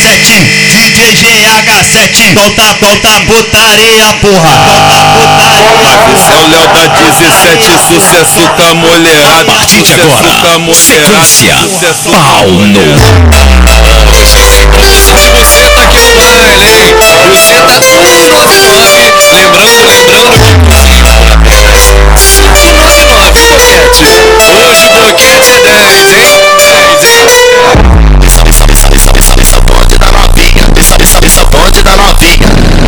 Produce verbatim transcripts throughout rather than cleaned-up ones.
sete, D J G H sete, solta, solta putaria, porra, solta putaria. Esse é o Léo da dezessete, sucesso com a mulherada. A partir de agora, sequência pau no. Se você tá aqui no baile, hein? Você tá tudo nove nove. Lembrando, lembrando que cinco nove nove, boquete. Hoje o boquete é dez, hein? dez, hein? Salve, salve, salve, salve, salve, salve, bonde da novinha. Salve, salve, salve, bonde da novinha.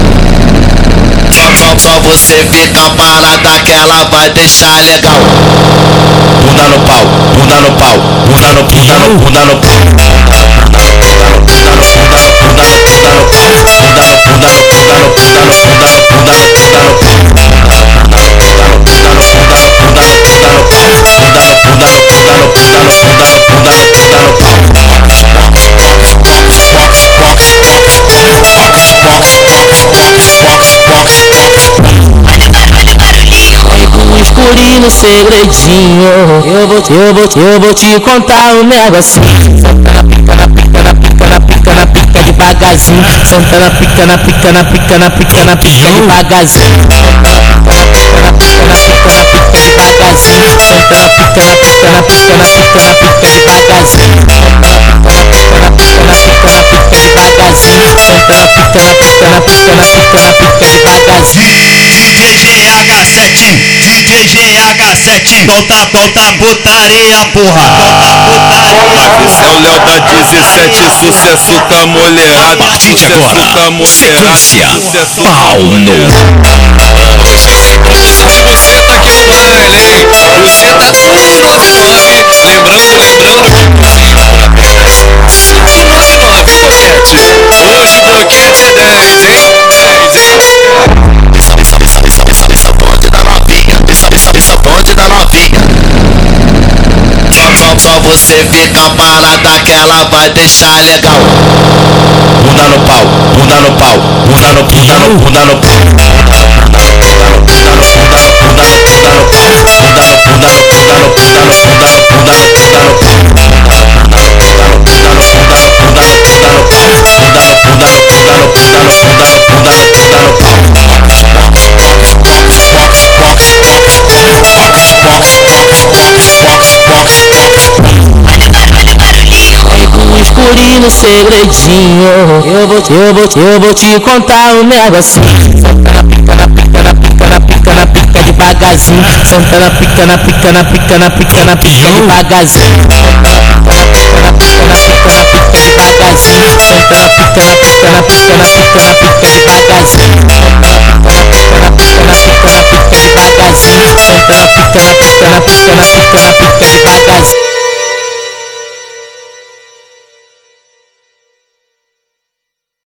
Pra, pra você ficar parada que ela vai deixar legal. Bunda no pau, bunda no pau, bunda no, bunda no, bunda no pau. No segredinho, eu vou, eu vou, eu vou te contar um negocinho. Senta na pica, na pica, na pica, na pica, na pica devagarzinho. Senta na pica, na pica, na pica, na pica, na pica devagarzinho. Senta na pica, na pica, na pica, na pica devagarzinho. Senta na pica, na pica, na pica, na pica, na pica devagarzinho. Senta na pica, na pica, na pica, na pica devagarzinho. Senta na pica, na pica, na pica, na pica, na pica devagarzinho. D J G H sete, D J G H sete, solta, solta putaria, porra, solta putaria. Esse é o Léo da dezessete, sucesso com a mulherada. A partir de agora, sequência pau no. Se você tá aqui no baile, hein? Você tá tudo nove nove. Lembrando, lembrando que cinco nove nove, boquete. Hoje o boquete é dez, hein? dez, hein? Salve, salve, salve, salve, salve, salve, bonde da novinha. Salve, salve, salve, bonde da novinha. Pra, pra você ficar parada que ela vai deixar legal. Bunda no pau, bunda no pau, bunda no, bunda no, bunda no pau. No segredinho, eu vou, eu vou, eu vou te contar um negocinho. Senta na pica, na pica, na pica, na pica, na pica devagarzinho. Senta na pica, na pica, na pica, na pica, na pica devagarzinho. Senta na pica, na pica, na pica, na pica devagarzinho. Senta na pica, na pica, na pica, na pica, na pica devagarzinho. Senta na pica, na pica, na pica, na pica, na pica devagarzinho. Senta na pica, na pica, na pica, na pica, na pica devagarzinho.